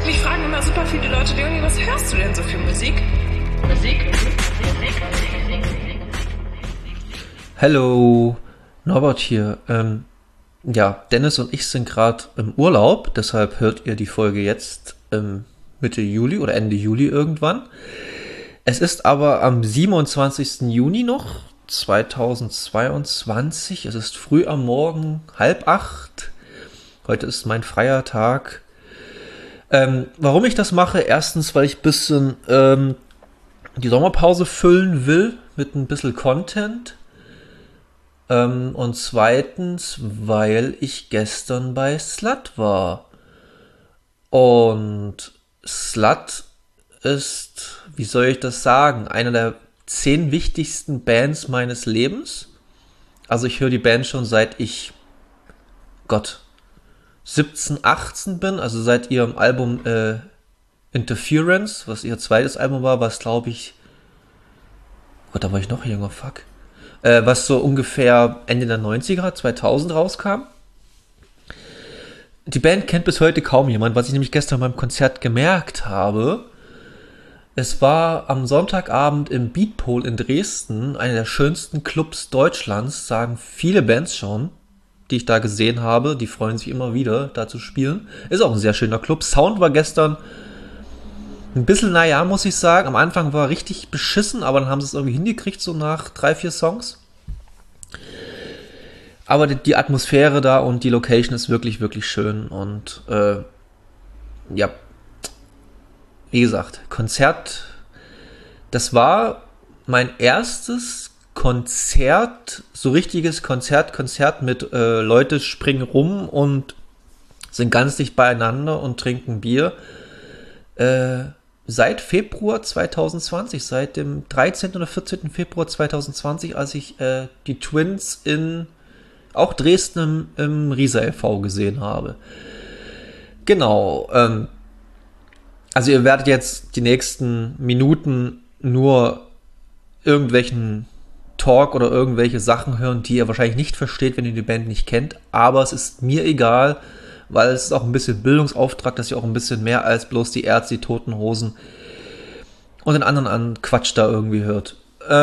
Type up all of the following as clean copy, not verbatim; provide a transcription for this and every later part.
Mich fragen immer super viele Leute, Leonie, was hörst du denn so für Musik? Hallo, Norbert hier. Ja, Dennis und ich sind gerade im Urlaub, deshalb hört ihr die Folge jetzt Mitte Juli oder Ende Juli irgendwann. Es ist aber am 27. Juni noch, 2022. Es ist früh am Morgen, 7:30. Heute ist mein freier Tag. Warum ich das mache? Erstens, weil ich ein bisschen die Sommerpause füllen will mit ein bisschen Content. Und zweitens, weil ich gestern bei Slut war. Und Slut ist, wie soll ich das sagen, eine der 10 wichtigsten Bands meines Lebens. Also ich höre die Band schon seit ich, 17, 18 bin, also seit ihrem Album Interference, was ihr zweites Album war, was glaube ich, da war ich noch jünger, fuck. Was so ungefähr Ende der 90er, 2000 rauskam. Die Band kennt bis heute kaum jemand, was ich nämlich gestern beim Konzert gemerkt habe. Es war am Sonntagabend im Beatpol in Dresden, einer der schönsten Clubs Deutschlands, sagen viele Bands schon, die ich da gesehen habe. Die freuen sich immer wieder, da zu spielen. Ist auch ein sehr schöner Club. Sound war gestern ein bisschen, naja, muss ich sagen. Am Anfang war richtig beschissen, aber dann haben sie es irgendwie hingekriegt, so nach 3, 4 Songs. Aber die Atmosphäre da und die Location ist wirklich, wirklich schön. Und ja, wie gesagt, Konzert, das war mein erstes Konzert, so richtiges Konzert mit Leute springen rum und sind ganz dicht beieinander und trinken Bier. Seit Februar 2020, seit dem 13. oder 14. Februar 2020, als ich die Twins in auch Dresden im Riesa e.V. gesehen habe. Genau. Also ihr werdet jetzt die nächsten Minuten nur irgendwelchen Talk oder irgendwelche Sachen hören, die ihr wahrscheinlich nicht versteht, wenn ihr die Band nicht kennt. Aber es ist mir egal, weil es ist auch ein bisschen Bildungsauftrag, dass ihr auch ein bisschen mehr als bloß die Ärzte, die Toten Hosen und den anderen an Quatsch da irgendwie hört.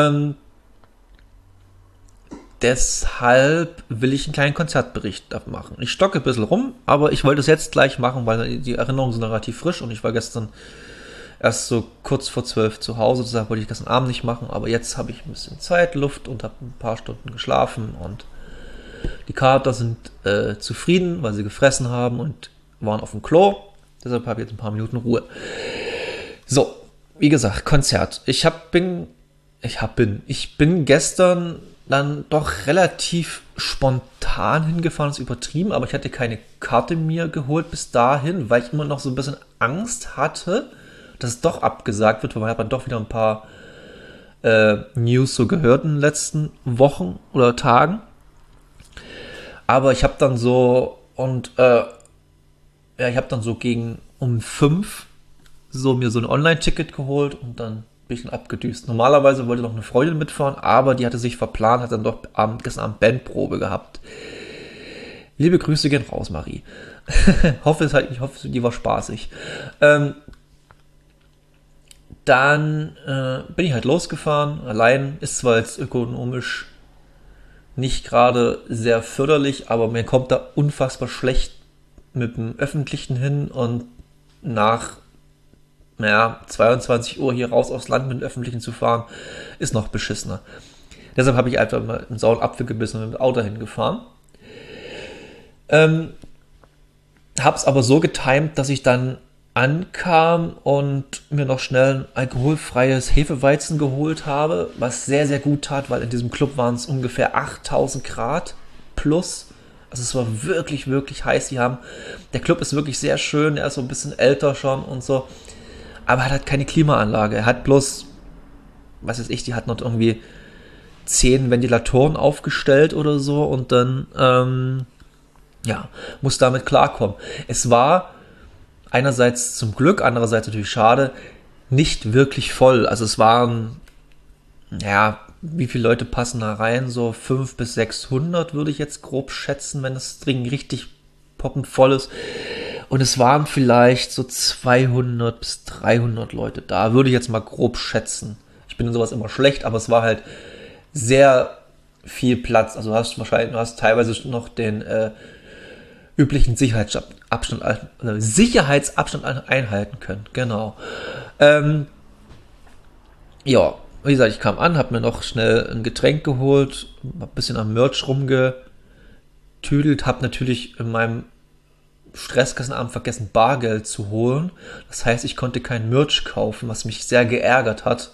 Deshalb will ich einen kleinen Konzertbericht machen. Ich stocke ein bisschen rum, aber ich wollte es jetzt gleich machen, weil die Erinnerungen sind relativ frisch und ich war gestern erst so kurz vor 12 zu Hause, deshalb wollte ich gestern Abend nicht machen, aber jetzt habe ich ein bisschen Zeit, Luft und habe ein paar Stunden geschlafen und die Kater sind zufrieden, weil sie gefressen haben und waren auf dem Klo, deshalb habe ich jetzt ein paar Minuten Ruhe. So, wie gesagt, Konzert. Ich bin gestern dann doch relativ spontan hingefahren, ist übertrieben, aber ich hatte keine Karte mir geholt bis dahin, weil ich immer noch so ein bisschen Angst hatte, dass es doch abgesagt wird, weil man hat dann doch wieder ein paar News so gehört in den letzten Wochen oder Tagen. Aber ich habe dann so gegen um 5 so mir so ein Online-Ticket geholt und dann bin ich dann abgedüst. Normalerweise wollte noch eine Freundin mitfahren, aber die hatte sich verplant, hat dann doch gestern Abend Bandprobe gehabt. Liebe Grüße gehen raus, Marie. Ich hoffe, die war spaßig. Dann bin ich halt losgefahren. Allein ist zwar jetzt ökonomisch nicht gerade sehr förderlich, aber mir kommt da unfassbar schlecht mit dem Öffentlichen hin und nach 22 Uhr hier raus aufs Land mit dem Öffentlichen zu fahren, ist noch beschissener. Deshalb habe ich einfach mal einen sauren Apfel gebissen und mit dem Auto hingefahren. Hab's aber so getimt, dass ich dann ankam und mir noch schnell ein alkoholfreies Hefeweizen geholt habe, was sehr, sehr gut tat, weil in diesem Club waren es ungefähr 8000 Grad plus. Also es war wirklich, wirklich heiß. Der Club ist wirklich sehr schön, er ist so ein bisschen älter schon und so. Aber er hat keine Klimaanlage. Er hat bloß, was weiß ich, die hat noch irgendwie 10 Ventilatoren aufgestellt oder so und dann, muss damit klarkommen. Es war einerseits zum Glück, andererseits natürlich schade, nicht wirklich voll. Also es waren, wie viele Leute passen da rein? So 500 bis 600 würde ich jetzt grob schätzen, wenn das Ding richtig poppend voll ist. Und es waren vielleicht so 200 bis 300 Leute da, würde ich jetzt mal grob schätzen. Ich bin in sowas immer schlecht, aber es war halt sehr viel Platz. Also du hast teilweise noch den üblichen Sicherheitsabstand einhalten können. Genau. Ja, wie gesagt, ich kam an, habe mir noch schnell ein Getränk geholt, ein bisschen am Merch rumgetüdelt, habe natürlich in meinem Stresskassenabend vergessen, Bargeld zu holen. Das heißt, ich konnte kein Merch kaufen, was mich sehr geärgert hat.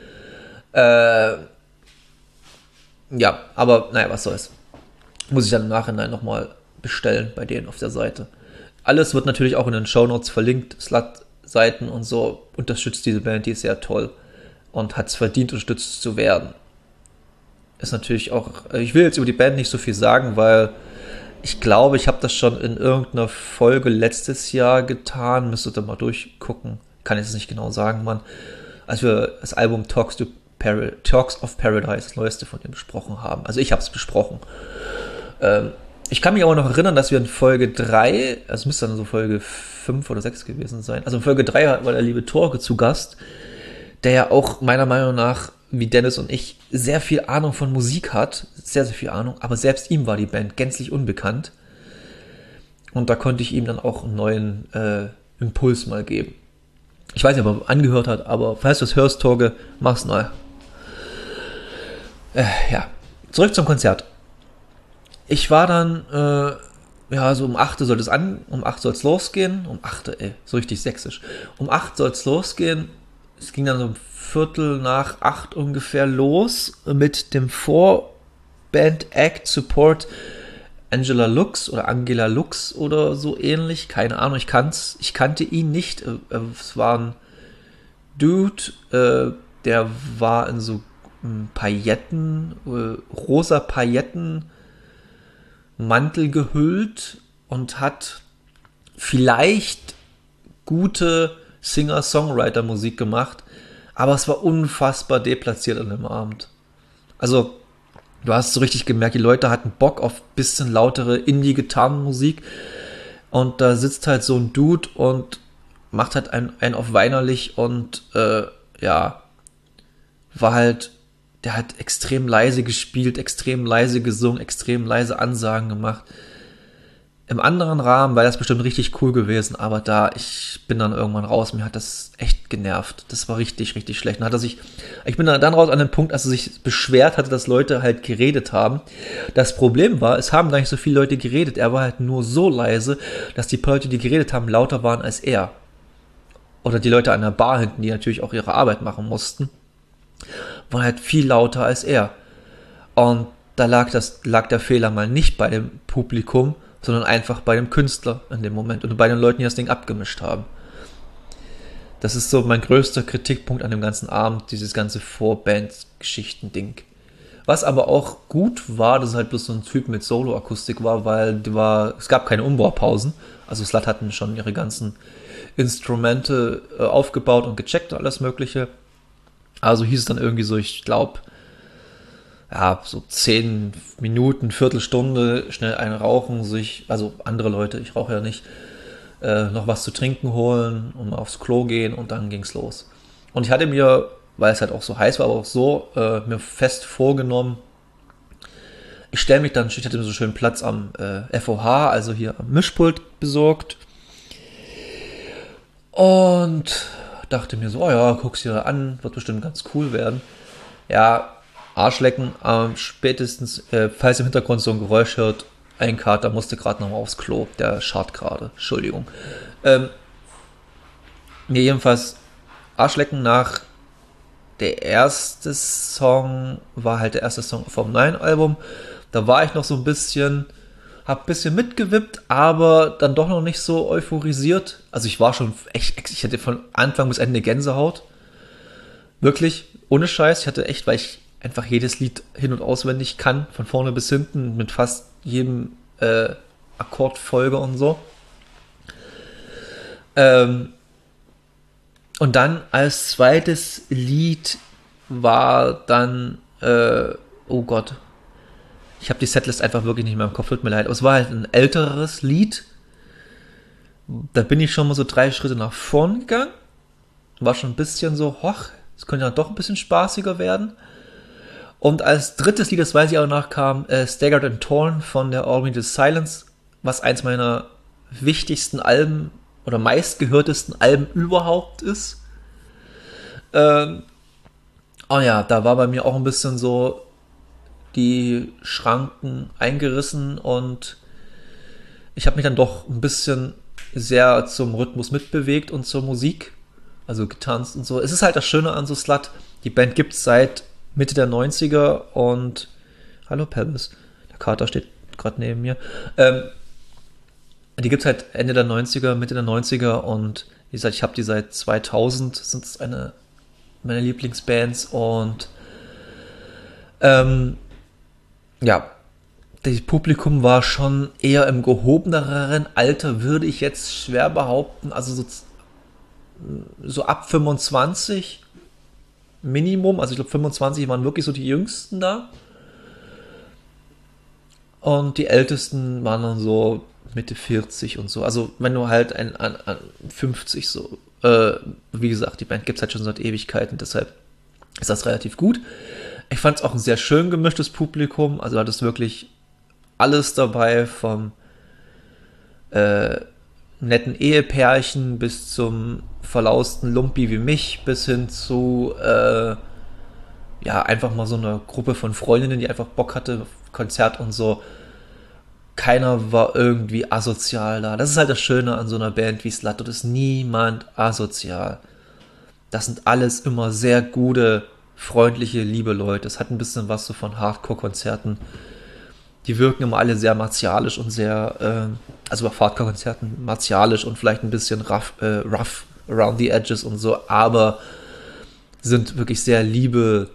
Ja, aber naja, was soll's. Muss ich dann im Nachhinein nochmal bestellen bei denen auf der Seite. Alles wird natürlich auch in den Shownotes verlinkt, Slut-Seiten und so. Unterstützt diese Band, die ist sehr toll und hat es verdient, unterstützt zu werden. Ist natürlich auch, ich will jetzt über die Band nicht so viel sagen, weil ich glaube, ich habe das schon in irgendeiner Folge letztes Jahr getan. Müsstet ihr mal durchgucken. Kann ich es nicht genau sagen, Mann. Als wir das Album Talks of Paradise, das neueste von ihm, besprochen haben. Also ich habe es besprochen. Ich kann mich aber noch erinnern, dass wir in Folge 3, also müsste dann so Folge 5 oder 6 gewesen sein. Also in Folge 3 war der liebe Torge zu Gast, der ja auch meiner Meinung nach, wie Dennis und ich, sehr viel Ahnung von Musik hat. Sehr, sehr viel Ahnung. Aber selbst ihm war die Band gänzlich unbekannt. Und da konnte ich ihm dann auch einen neuen Impuls mal geben. Ich weiß nicht, ob er angehört hat, aber falls du es hörst, Torge, mach's neu. Ja, zurück zum Konzert. Ich war dann, so um 8 soll es um 8 soll es losgehen. Um 8, so richtig sächsisch. Um 8 soll es losgehen. Es ging dann so um 7:45 ungefähr los mit dem Vorband-Act Support Angela Lux oder so ähnlich. Keine Ahnung, ich kannte ihn nicht. Es war ein Dude, der war in so Pailletten, rosa Pailletten Mantel gehüllt und hat vielleicht gute Singer-Songwriter-Musik gemacht, aber es war unfassbar deplatziert an dem Abend. Also, du hast so richtig gemerkt, die Leute hatten Bock auf bisschen lautere Indie-Gitarrenmusik und da sitzt halt so ein Dude und macht halt einen auf weinerlich und war halt, der hat extrem leise gespielt, extrem leise gesungen, extrem leise Ansagen gemacht. Im anderen Rahmen wäre das bestimmt richtig cool gewesen, aber ich bin dann irgendwann raus, mir hat das echt genervt. Das war richtig, richtig schlecht. Ich bin dann raus an den Punkt, als er sich beschwert hatte, dass Leute halt geredet haben. Das Problem war, es haben gar nicht so viele Leute geredet. Er war halt nur so leise, dass die Leute, die geredet haben, lauter waren als er. Oder die Leute an der Bar hinten, die natürlich auch ihre Arbeit machen mussten, waren halt viel lauter als er. Und da lag der Fehler mal nicht bei dem Publikum, sondern einfach bei dem Künstler in dem Moment und bei den Leuten, die das Ding abgemischt haben. Das ist so mein größter Kritikpunkt an dem ganzen Abend, dieses ganze Vorband-Geschichten-Ding. Was aber auch gut war, dass es halt bloß so ein Typ mit Solo-Akustik war, weil es gab keine Umbaupausen. Also Slut hatten schon ihre ganzen Instrumente aufgebaut und gecheckt und alles mögliche. Also hieß es dann irgendwie so, ich glaube, so 10 Minuten, Viertelstunde, schnell einen rauchen, also andere Leute, ich rauche ja nicht, noch was zu trinken holen und mal aufs Klo gehen und dann ging's los. Und ich hatte mir, weil es halt auch so heiß war, aber auch so, mir fest vorgenommen, ich hatte mir so schön Platz am FOH, also hier am Mischpult besorgt und dachte mir so, guck's dir an, wird bestimmt ganz cool werden. Ja, Arschlecken, spätestens, falls im Hintergrund so ein Geräusch hört, ein Kater musste gerade nochmal aufs Klo, der scharrt gerade, Entschuldigung. Jedenfalls, Arschlecken der erste Song war halt der erste Song vom neuen Album, da war ich noch so hab ein bisschen mitgewippt, aber dann doch noch nicht so euphorisiert. Also ich war schon ich hatte von Anfang bis Ende Gänsehaut. Wirklich, ohne Scheiß, ich hatte echt, weil ich einfach jedes Lied hin- und auswendig kann, von vorne bis hinten, mit fast jedem Akkordfolge und so. Und dann als zweites Lied war dann, oh Gott, ich habe die Setlist einfach wirklich nicht mehr im Kopf, tut mir leid, aber es war halt ein älteres Lied, Da bin ich schon mal so 3 Schritte nach vorn gegangen. War schon ein bisschen so, hoch, es könnte ja doch ein bisschen spaßiger werden. Und als drittes Lied, das weiß ich auch noch, kam Staggered and Torn von der All We Need Is Silence, was eins meiner wichtigsten Alben oder meistgehörtesten Alben überhaupt ist. Oh ja, da war bei mir auch ein bisschen so die Schranken eingerissen und ich habe mich dann doch ein bisschen sehr zum Rhythmus mitbewegt und zur Musik, also getanzt und so. Es ist halt das Schöne an so Slut, die Band gibt es seit Mitte der 90er und hallo Pebbles, der Kater steht gerade neben mir. Die gibt es halt Ende der 90er, Mitte der 90er und wie gesagt, ich habe die seit 2000, sind es eine meiner Lieblingsbands und ja, das Publikum war schon eher im gehobeneren Alter, würde ich jetzt schwer behaupten, also so ab 25 Minimum, also ich glaube 25 waren wirklich so die Jüngsten da und die Ältesten waren dann so Mitte 40 und so, also wenn du halt an 50 so, wie gesagt, die Band gibt es halt schon seit Ewigkeiten, deshalb ist das relativ gut. Ich fand es auch ein sehr schön gemischtes Publikum, also hat es wirklich alles dabei, vom netten Ehepärchen bis zum verlausten Lumpi wie mich, bis hin zu ja, einfach mal so eine Gruppe von Freundinnen, die einfach Bock hatte auf Konzert und so. Keiner war irgendwie asozial da. Das ist halt das Schöne an so einer Band wie Slut. Dort ist niemand asozial. Das sind alles immer sehr gute, freundliche, liebe Leute. Es hat ein bisschen was so von Hardcore-Konzerten. Die wirken immer alle sehr martialisch und sehr, also auf Hardcore-Konzerten martialisch und vielleicht ein bisschen rough around the edges und so, aber sind wirklich sehr liebe,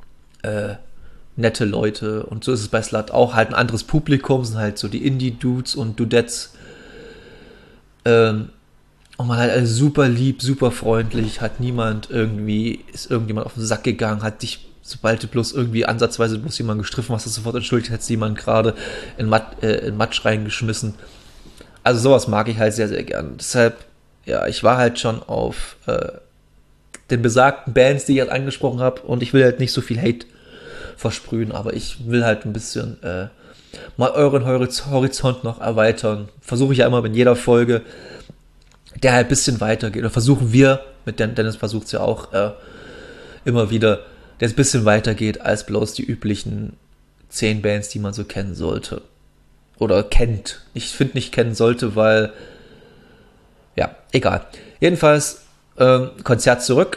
nette Leute. Und so ist es bei Slut auch. Halt ein anderes Publikum, sind halt so die Indie-Dudes und Dudettes. Und man halt alles super lieb, super freundlich, hat niemand irgendwie, ist irgendjemand auf den Sack gegangen, hat dich, sobald du bloß irgendwie ansatzweise bloß jemanden gestriffen hast, sofort entschuldigt, hättest jemand gerade in Matsch reingeschmissen. Also sowas mag ich halt sehr, sehr gern. Deshalb, ja, ich war halt schon auf den besagten Bands, die ich halt angesprochen habe, und ich will halt nicht so viel Hate versprühen, aber ich will halt ein bisschen mal euren Horizont noch erweitern. Versuche ich ja immer in jeder Folge, der halt ein bisschen weitergeht. Oder versuchen wir, mit Dennis versucht es ja auch immer wieder, der es ein bisschen weitergeht als bloß die üblichen 10 Bands, die man so kennen sollte. Oder kennt. Ich finde nicht kennen sollte, weil ja, egal. Jedenfalls Konzert zurück.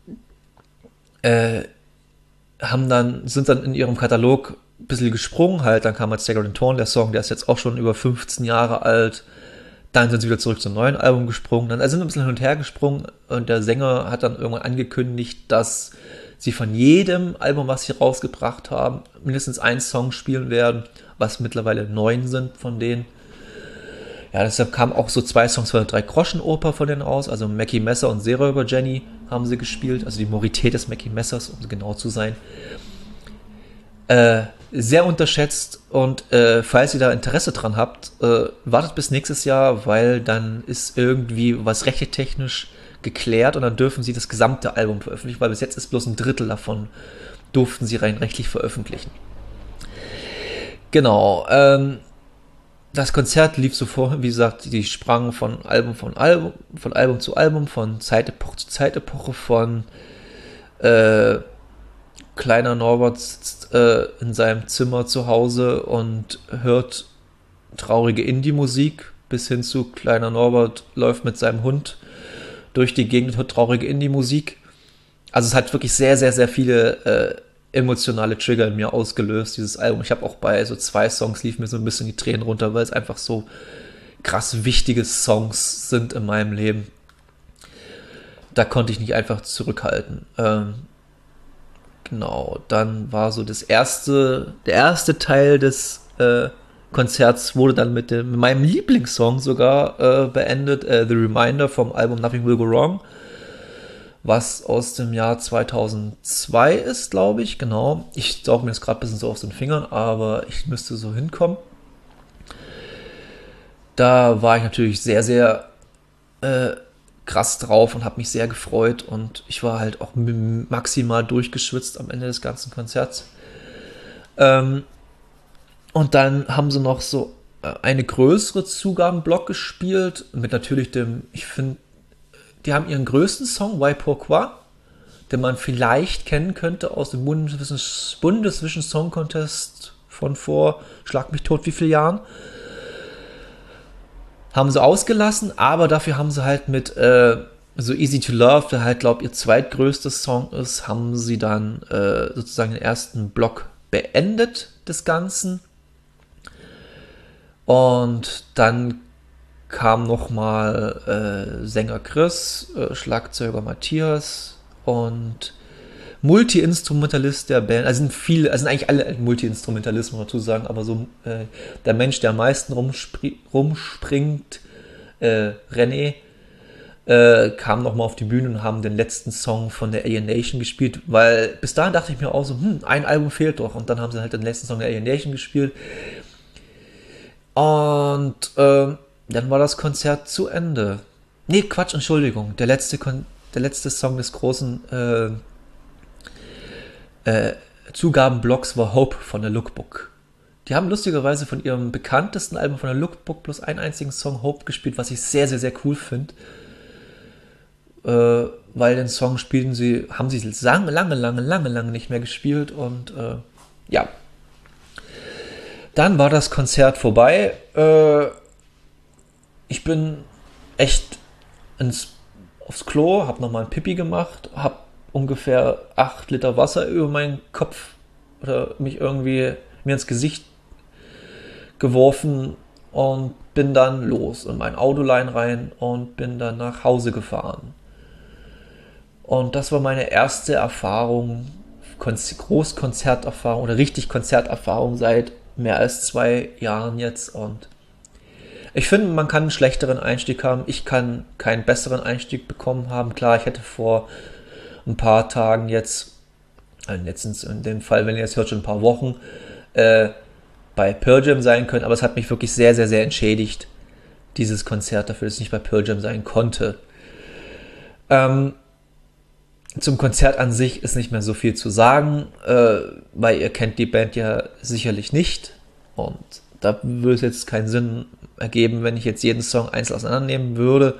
Sind dann in ihrem Katalog ein bisschen gesprungen, halt, dann kam halt Staggered and Torn, der Song, der ist jetzt auch schon über 15 Jahre alt, dann sind sie wieder zurück zum neuen Album gesprungen, dann sind ein bisschen hin und her gesprungen und der Sänger hat dann irgendwann angekündigt, dass sie von jedem Album, was sie rausgebracht haben, mindestens einen Song spielen werden, was mittlerweile 9 sind von denen. Ja, deshalb kamen auch so 2 Songs von der 3-Groschen-Oper von denen raus, also Mackie Messer und Seeräuber Jenny haben sie gespielt, also die Morität des Mackie Messers, um genau zu sein. Sehr unterschätzt und falls ihr da Interesse dran habt, wartet bis nächstes Jahr, weil dann ist irgendwie was rechtetechnisch geklärt und dann dürfen sie das gesamte Album veröffentlichen, weil bis jetzt ist bloß ein Drittel davon durften sie rein rechtlich veröffentlichen. Genau, das Konzert lief so vor, wie gesagt, die sprangen von Album zu Album, von Zeitepoche zu Zeitepoche, von kleiner Norbert sitzt in seinem Zimmer zu Hause und hört traurige Indie-Musik, bis hin zu kleiner Norbert läuft mit seinem Hund durch die Gegend und hört traurige Indie-Musik. Also es hat wirklich sehr, sehr, sehr viele emotionale Trigger in mir ausgelöst, dieses Album. Ich habe auch bei so 2 Songs liefen mir so ein bisschen die Tränen runter, weil es einfach so krass wichtige Songs sind in meinem Leben. Da konnte ich nicht einfach zurückhalten. Genau, dann war so der erste Teil des Konzerts wurde dann mit meinem Lieblingssong sogar beendet, The Reminder vom Album Nothing Will Go Wrong, was aus dem Jahr 2002 ist, glaube ich, genau. Ich sauge mir das gerade ein bisschen so aus den Fingern, aber ich müsste so hinkommen. Da war ich natürlich sehr, sehr krass drauf und habe mich sehr gefreut und ich war halt auch maximal durchgeschwitzt am Ende des ganzen Konzerts. Und dann haben sie noch so eine größere Zugabenblock gespielt mit natürlich ich finde, die haben ihren größten Song, Why Pourquoi, den man vielleicht kennen könnte aus dem Bundesvision Song Contest von vor, schlag mich tot, wie viele Jahren. Haben sie ausgelassen, aber dafür haben sie halt mit So Easy to Love, der halt, glaube ich, ihr zweitgrößtes Song ist, haben sie dann sozusagen den ersten Block beendet des Ganzen. Und dann kam nochmal Sänger Chris, Schlagzeuger Matthias und Multi-Instrumentalist der Band. Also sind eigentlich alle Multi-Instrumentalisten, muss man dazu sagen, aber so der Mensch, der am meisten rumspringt, René, kam nochmal auf die Bühne und haben den letzten Song von der Alien Nation gespielt, weil bis dahin dachte ich mir auch so, ein Album fehlt doch. Und dann haben sie halt den letzten Song der Alien Nation gespielt. Und dann war das Konzert zu Ende. Nee, Quatsch, Entschuldigung. Der letzte Song des großen Zugabenblocks war Hope von der Lookbook. Die haben lustigerweise von ihrem bekanntesten Album von der Lookbook bloß einen einzigen Song Hope gespielt, was ich sehr, sehr, sehr cool finde. Weil den Song haben sie lange nicht mehr gespielt und ja. Dann war das Konzert vorbei. Ich bin echt aufs Klo, hab nochmal ein Pipi gemacht, hab ungefähr 8 Liter Wasser über meinen Kopf oder mich irgendwie mir ins Gesicht geworfen und bin dann los in mein Autolein rein und bin dann nach Hause gefahren. Und das war meine erste Erfahrung, Großkonzerterfahrung oder richtig Konzerterfahrung seit mehr als 2 Jahren jetzt. Und ich finde, man kann einen schlechteren Einstieg haben. Ich kann keinen besseren Einstieg bekommen haben. Klar, ich hätte vor ein paar Tagen jetzt in dem Fall, wenn ihr jetzt hört, schon ein paar Wochen, bei Pearl Jam sein können. Aber es hat mich wirklich sehr, sehr, sehr entschädigt, dieses Konzert dafür, dass ich nicht bei Pearl Jam sein konnte. Zum Konzert an sich ist nicht mehr so viel zu sagen, weil ihr kennt die Band ja sicherlich nicht und da würde es jetzt keinen Sinn ergeben, wenn ich jetzt jeden Song einzeln auseinandernehmen würde.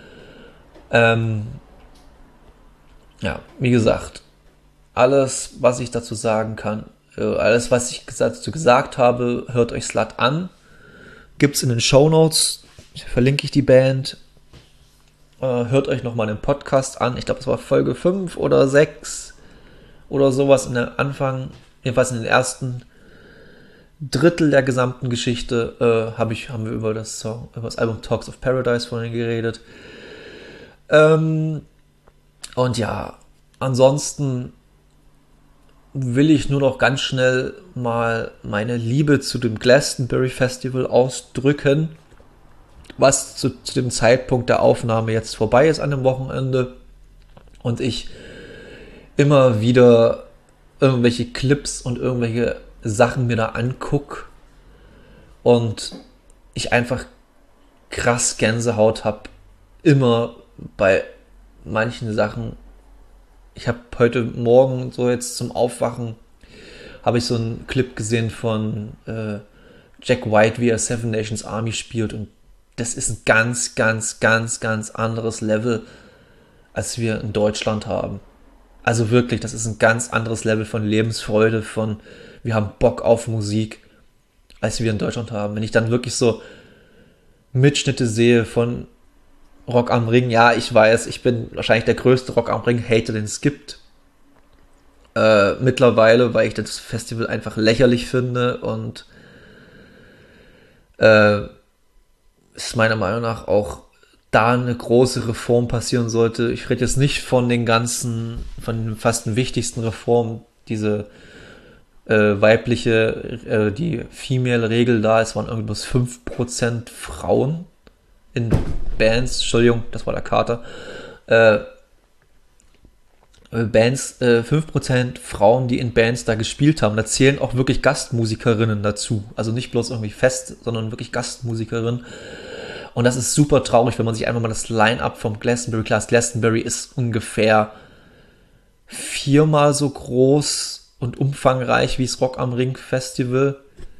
Ja, wie gesagt, alles, was ich dazu sagen kann, alles, was ich dazu gesagt habe, hört euch Slut an. Gibt's in den Shownotes, verlinke ich die Band. Hört euch nochmal den Podcast an. Ich glaube, es war Folge 5 oder 6 oder sowas in der Anfang, jedenfalls in den ersten Drittel der gesamten Geschichte haben wir über das Album Talks of Paradise vorhin geredet. Und ja, ansonsten will ich nur noch ganz schnell mal meine Liebe zu dem Glastonbury Festival ausdrücken, was zu dem Zeitpunkt der Aufnahme jetzt vorbei ist an dem Wochenende und ich immer wieder irgendwelche Clips und irgendwelche Sachen mir da angucke und ich einfach krass Gänsehaut habe, immer bei manchen Sachen. Ich habe heute Morgen so jetzt zum Aufwachen habe ich so einen Clip gesehen von Jack White, wie er Seven Nations Army spielt und das ist ein ganz, ganz, ganz, ganz anderes Level, als wir in Deutschland haben. Also wirklich, das ist ein ganz anderes Level von Lebensfreude, von wir haben Bock auf Musik, als wir in Deutschland haben. Wenn ich dann wirklich so Mitschnitte sehe von Rock am Ring, ja, ich weiß, ich bin wahrscheinlich der größte Rock am Ring-Hater, den es gibt. Mittlerweile, weil ich das Festival einfach lächerlich finde und ist meiner Meinung nach auch da eine große Reform passieren sollte. Ich rede jetzt nicht von den fast den wichtigsten Reformen, diese die Female-Regel da, es waren irgendwie bloß 5% Frauen in Bands, Entschuldigung, das war der Kater, 5% Frauen, die in Bands da gespielt haben, da zählen auch wirklich Gastmusikerinnen dazu, also nicht bloß irgendwie fest, sondern wirklich Gastmusikerinnen Und das ist super traurig, wenn man sich einfach mal das Line-Up vom Glastonbury, klar, das Glastonbury ist ungefähr 4-mal so groß und umfangreich wie das Rock am Ring Festival.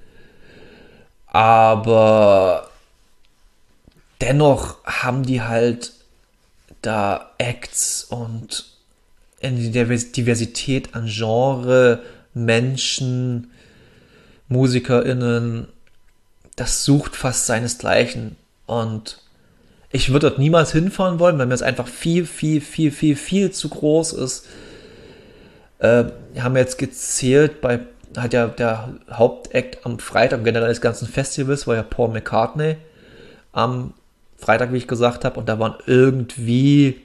Aber dennoch haben die halt da Acts und eine Diversität an Genre, Menschen, MusikerInnen, das sucht fast seinesgleichen. Und ich würde dort niemals hinfahren wollen, weil mir das einfach viel, viel, viel, viel, viel zu groß ist. Wir haben jetzt gezählt, hat ja der Hauptakt am Freitag generell des ganzen Festivals war ja Paul McCartney am Freitag, wie ich gesagt habe, und da waren irgendwie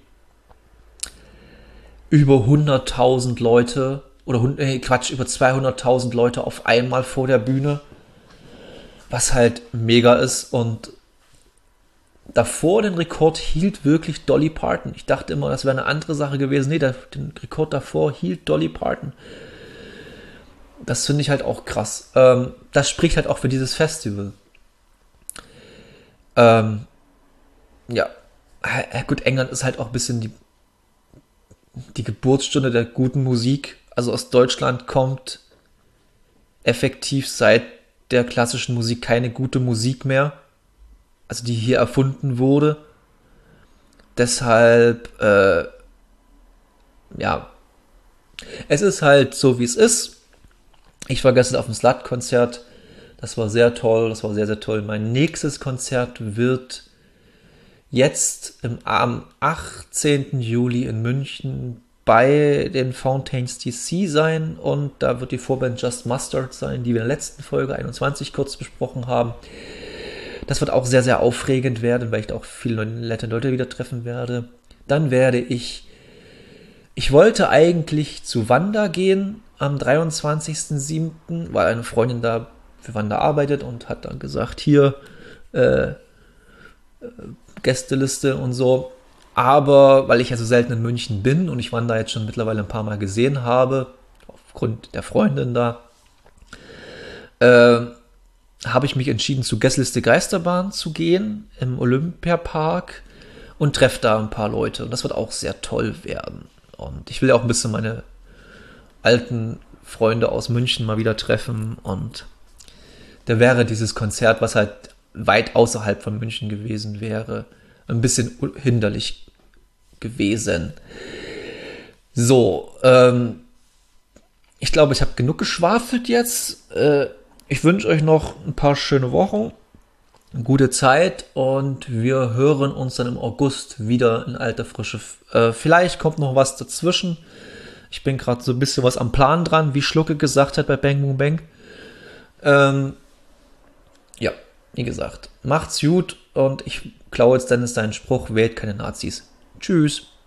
über 100.000 Leute oder über 200.000 Leute auf einmal vor der Bühne, was halt mega ist. Und davor den Rekord hielt wirklich Dolly Parton. Ich dachte immer, das wäre eine andere Sache gewesen. Nee, den Rekord davor hielt Dolly Parton. Das finde ich halt auch krass. Das spricht halt auch für dieses Festival. Ja, gut, England ist halt auch ein bisschen die Geburtsstunde der guten Musik. Also aus Deutschland kommt effektiv seit der klassischen Musik keine gute Musik mehr. Also die hier erfunden wurde. Deshalb, ja, es ist halt so, wie es ist. Ich war gestern auf dem Slut-Konzert. Das war sehr toll, das war sehr, sehr toll. Mein nächstes Konzert wird jetzt am 18. Juli in München bei den Fountains DC sein. Und da wird die Vorband Just Mustard sein, die wir in der letzten Folge 21 kurz besprochen haben. Das wird auch sehr, sehr aufregend werden, weil ich da auch viele nette Leute wieder treffen werde. Dann werde ich wollte eigentlich zu Wanda gehen am 23.07., weil eine Freundin da für Wanda arbeitet und hat dann gesagt, hier, Gästeliste und so. Aber weil ich ja so selten in München bin und ich Wanda jetzt schon mittlerweile ein paar Mal gesehen habe, aufgrund der Freundin da, habe ich mich entschieden, zu Gästeliste Geisterbahn zu gehen im Olympiapark und treffe da ein paar Leute. Und das wird auch sehr toll werden. Und ich will ja auch ein bisschen meine alten Freunde aus München mal wieder treffen. Und da wäre dieses Konzert, was halt weit außerhalb von München gewesen wäre, ein bisschen hinderlich gewesen. So, ich glaube, ich habe genug geschwafelt jetzt. Ich wünsche euch noch ein paar schöne Wochen, eine gute Zeit und wir hören uns dann im August wieder in alter Frische. Vielleicht kommt noch was dazwischen. Ich bin gerade so ein bisschen was am Plan dran, wie Schlucke gesagt hat bei Bang Boom Bang. Ja, wie gesagt, macht's gut und ich klaue jetzt Dennis deinen Spruch, wählt keine Nazis. Tschüss.